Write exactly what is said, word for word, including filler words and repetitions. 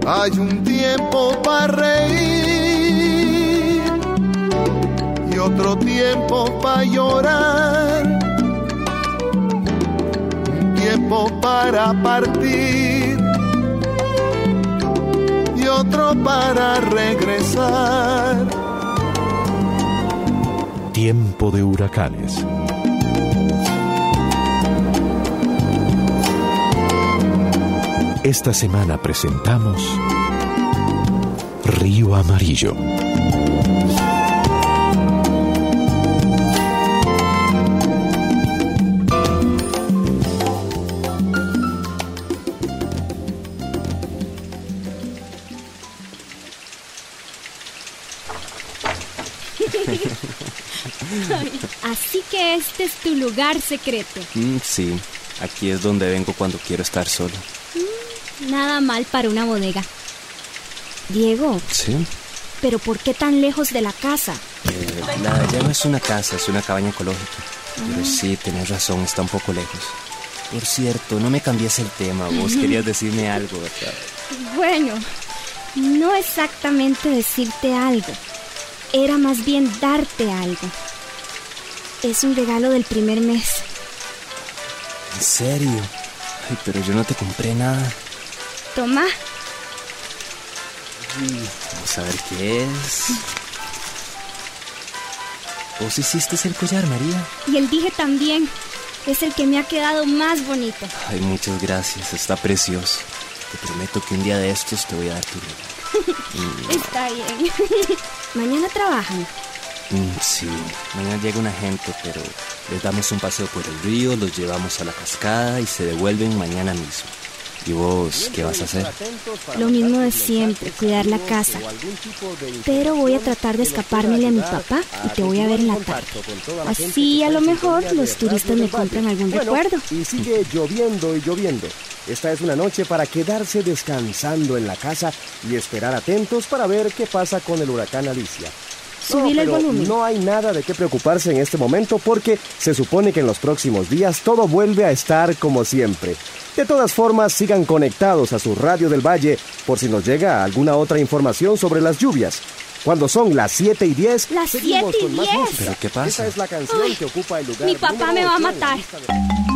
Hay un tiempo para reír y otro tiempo para llorar. Un tiempo para partir y otro para regresar. Tiempo de huracanes. Esta semana presentamos Río Amarillo. Así que este es tu lugar secreto. Mm, sí, aquí es donde vengo cuando quiero estar solo. Mm, nada mal para una bodega. Diego. ¿Sí? ¿Pero por qué tan lejos de la casa? Eh, la, ya no es una casa, es una cabaña ecológica. Ah. Pero sí, tenés razón, está un poco lejos. Por cierto, no me cambies el tema, vos querías decirme algo, ¿verdad? Bueno, no exactamente decirte algo. Era más bien darte algo. Es un regalo del primer mes. ¿En serio? Ay, pero yo no te compré nada. Toma. Vamos a ver qué es. ¿Vos hiciste el collar, María? Y el dije también. Es el que me ha quedado más bonito. Ay, muchas gracias. Está precioso. Te prometo que un día de estos te voy a dar tu regalo. mm. Está bien. ¿Mañana trabajan? Mm, sí, mañana llega una gente, pero les damos un paseo por el río, los llevamos a la cascada y se devuelven mañana mismo. ¿Y vos qué vas a hacer? Lo mismo de siempre, cuidar la casa. Pero voy a tratar de escapármele a mi papá y te voy a ver en la tarde. Así a lo mejor los turistas me compran algún recuerdo. Y sigue lloviendo y lloviendo. Esta es una noche para quedarse descansando en la casa y esperar atentos para ver qué pasa con el huracán Alicia. Subir el volumen. No hay nada de qué preocuparse en este momento porque se supone que en los próximos días todo vuelve a estar como siempre. De todas formas, sigan conectados a su radio del Valle por si nos llega alguna otra información sobre las lluvias. Cuando son las siete y diez, las siete y diez. ¿Pero qué pasa? Esa es la canción Ay, que ocupa el lugar. Mi papá me va a matar.